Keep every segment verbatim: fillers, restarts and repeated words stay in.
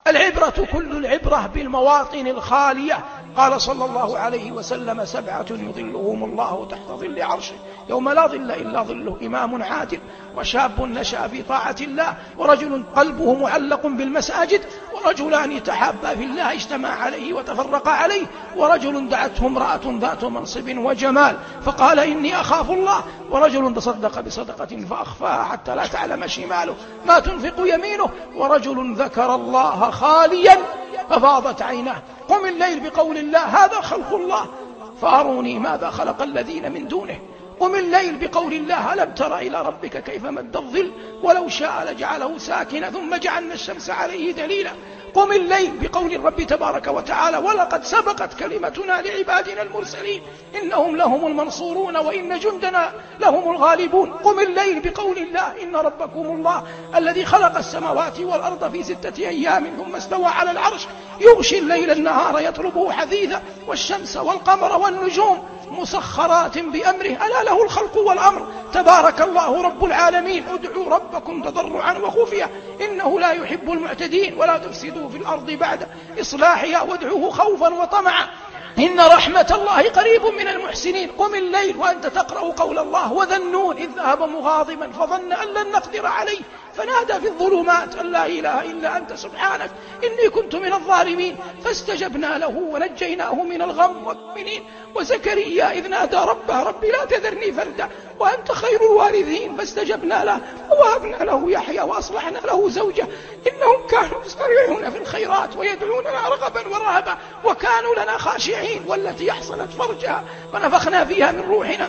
العبرة كل العبرة بالمواطن الخالية. قال صلى الله عليه وسلم: سبعة يظلهم الله تحت ظل عرشه يوم لا ظل إلا ظله: إمام عادل، وشاب نشأ في طاعة الله، ورجل قلبه معلق بالمساجد، ورجلان تحابا في الله اجتمع عليه وتفرقا عليه، ورجل دعته امرأة ذات منصب وجمال فقال: إني أخاف الله، ورجل تصدق بصدقة فأخفاها حتى لا تعلم شماله ما تنفق يمينه، ورجل ذكر الله خاليا ففاضت عيناه. قم الليل بقول الله: هذا خلق الله فأروني ماذا خلق الذين من دونه. قم الليل بقول الله: ألم تر إلى ربك كيف مد الظل ولو شاء لجعله ساكنا ثم جعلنا الشمس عليه دليلا. قم الليل بقول الرب تبارك وتعالى: ولقد سبقت كلمتنا لعبادنا المرسلين إنهم لهم المنصورون وإن جندنا لهم الغالبون. قم الليل بقول الله: إن ربكم الله الذي خلق السماوات والأرض في ستة أيام ثم استوى على العرش يغشي الليل النهار يطلبه حثيثا والشمس والقمر والنجوم مسخرات بأمره ألا له الخلق والأمر تبارك الله رب العالمين. ادعوا ربكم تضرعا وخفيا إنه لا يحب المعتدين ولا تفسدوا في الأرض بعد إصلاحها وادعوه خوفا وطمعا إن رحمة الله قريب من المحسنين. قم الليل وأنت تقرأ قول الله: وذا النون إذ ذهب مغاضبا فظن أن لن نقدر عليه فنادى في الظلمات أن لا إله إلا أنت سبحانك إني كنت من الظالمين فاستجبنا له ونجيناه من الغم والمؤمنين. وزكريا إذ نادى ربه: رب لا تذرني فردا وأنت خير الوارثين فاستجبنا له ووهبنا له يحيى وأصلحنا له زوجه إنهم كانوا يسارعون في الخيرات ويدعوننا رغبا ورهبا وكانوا لنا خاشعين. والتي أحصنت فرجها فنفخنا فيها من روحنا.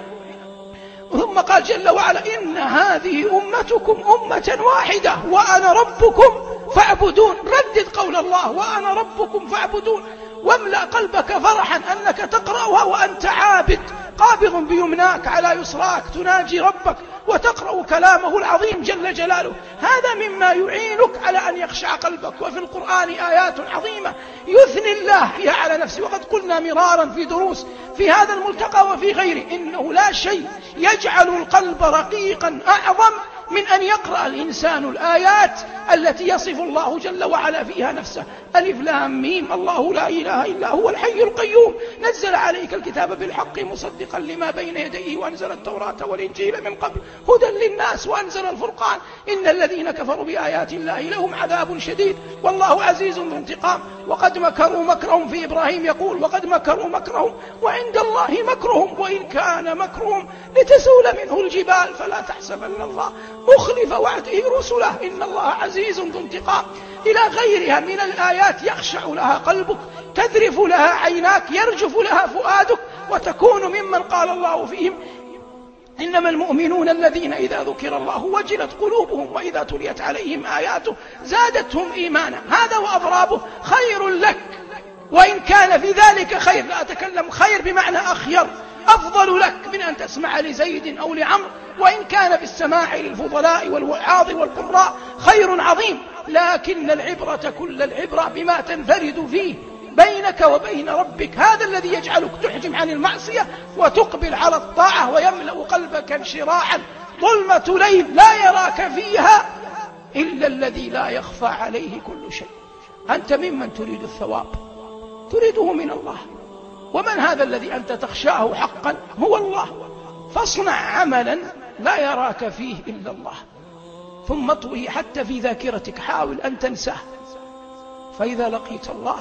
ثم قال جل وعلا: إن هذه أمتكم أمة واحدة وأنا ربكم فاعبدون. ردد قول الله: وأنا ربكم فاعبدون، واملأ قلبك فرحا أنك تقرأها وأنت عابد قابض بيمناك على يسراك تناجي ربك وتقرأ كلامه العظيم جل جلاله. هذا مما يعينك على أن يخشع قلبك. وفي القرآن آيات عظيمة يثني الله فيها على نفسه، وقد قلنا مرارا في دروس في هذا الملتقى وفي غيره إنه لا شيء يجعل القلب رقيقا أعظم من أن يقرأ الإنسان الآيات التي يصف الله جل وعلا فيها نفسه. ألف لام ميم، الله لا إله إلا هو الحي القيوم نزل عليك الكتاب بالحق مصدقا لما بين يديه وأنزل التوراة والإنجيل من قبل هدى للناس وأنزل الفرقان إن الذين كفروا بآيات الله لهم عذاب شديد والله عزيز ذو انتقام. وقد مكروا مكرهم في إبراهيم يقول: وقد مكروا مكرهم وعند الله مكرهم وإن كان مكرهم لتزول منه الجبال فلا تحسبن الله مخلف وعده رسله إن الله عزيز ذو انتقام. إلى غيرها من الآيات يخشع لها قلبك، تذرف لها عيناك، يرجف لها فؤادك، وتكون ممن قال الله فيهم: إنما المؤمنون الذين إذا ذكر الله وجلت قلوبهم وإذا تليت عليهم آياته زادتهم إيمانا. هذا وأضرابه خير لك، وإن كان في ذلك خير، لا أتكلم خير بمعنى أخير، أفضل لك من أن تسمع لزيد أو لعمر، وإن كان في السماع للفضلاء والوعاظ والقراء خير عظيم. لكن العبرة كل العبرة بما تنفرد فيه بينك وبين ربك، هذا الذي يجعلك تحجم عن المعصية وتقبل على الطاعة ويملأ قلبك انشراحا. ظلمة ليل لا يراك فيها إلا الذي لا يخفى عليه كل شيء. أنت ممن تريد الثواب، تريده من الله، ومن هذا الذي أنت تخشاه حقا؟ هو الله. فاصنع عملا لا يراك فيه إلا الله، ثم اطوه حتى في ذاكرتك، حاول أن تنساه، فإذا لقيت الله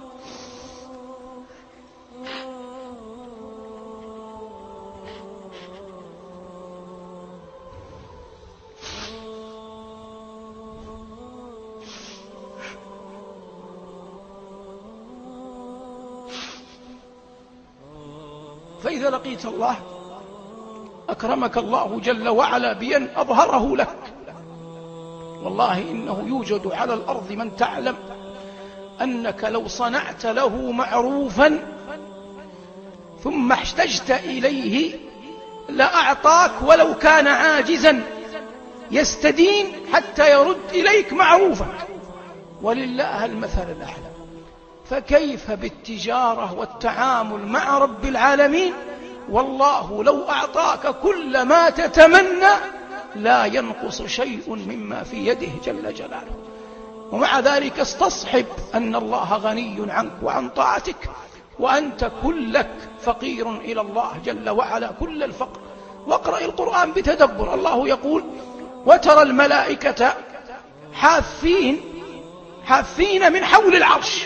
فإذا لقيت الله أكرمك الله جل وعلا بأن أظهره لك. والله إنه يوجد على الأرض من تعلم أنك لو صنعت له معروفا ثم احتجت إليه لأعطاك ولو كان عاجزا، يستدين حتى يرد إليك معروفك، ولله المثل الأعلى. فكيف بالتجارة والتعامل مع رب العالمين؟ والله لو أعطاك كل ما تتمنى لا ينقص شيء مما في يده جل جلاله. ومع ذلك استصحب أن الله غني عنك وعن طاعتك، وأنت كلك فقير إلى الله جل وعلا كل الفقر. واقرأ القرآن بتدبر. الله يقول: وترى الملائكة حافين حافين من حول العرش.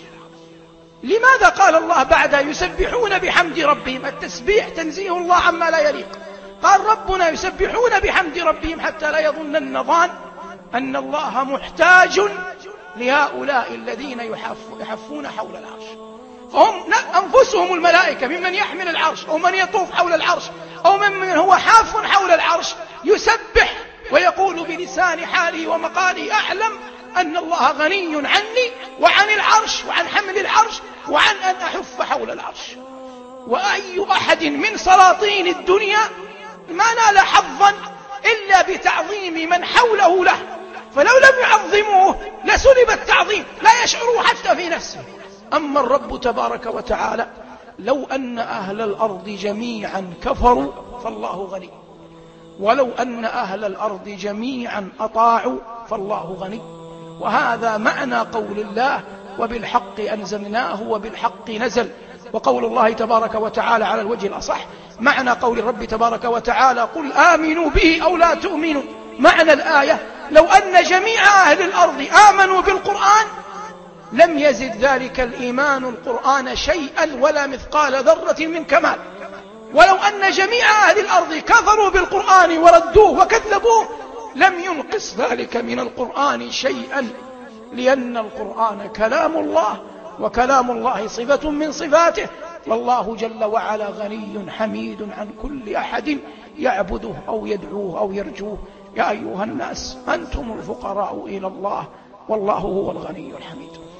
لماذا قال الله بعد يسبحون بحمد ربهم؟ التسبيح تنزيه الله عما لا يليق. قال ربنا يسبحون بحمد ربهم حتى لا يظن الظان أن الله محتاج لهؤلاء الذين يحفون حول العرش. فهم أنفسهم الملائكة ممن يحمل العرش أو من يطوف حول العرش أو ممن هو حاف حول العرش يسبح ويقول بلسان حاله ومقاله: أعلم أن الله غني عني وعن العرش وعن حمل العرش وعن أن أحف حول العرش. وأي أحد من سلاطين الدنيا ما نال حظا إلا بتعظيم من حوله له، فلو لم يعظموه لسلب التعظيم، لا يشعروا حتى في نفسه. أما الرب تبارك وتعالى لو أن أهل الأرض جميعا كفروا فالله غني، ولو أن أهل الأرض جميعا أطاعوا فالله غني. وهذا معنى قول الله: وبالحق أنزلناه وبالحق نزل. وقول الله تبارك وتعالى على الوجه الأصح معنى قول الرب تبارك وتعالى: قل آمنوا به أو لا تؤمنوا. معنى الآية: لو أن جميع أهل الأرض آمنوا بالقرآن لم يزد ذلك الإيمان القرآن شيئا ولا مثقال ذرة من كمال. ولو أن جميع أهل الأرض كفروا بالقرآن وردوه وكذبوه لم ينقص ذلك من القرآن شيئا، لأن القرآن كلام الله، وكلام الله صفة من صفاته، والله جل وعلا غني حميد عن كل أحد يعبده أو يدعوه أو يرجوه. يا أيها الناس أنتم الفقراء إلى الله والله هو الغني الحميد.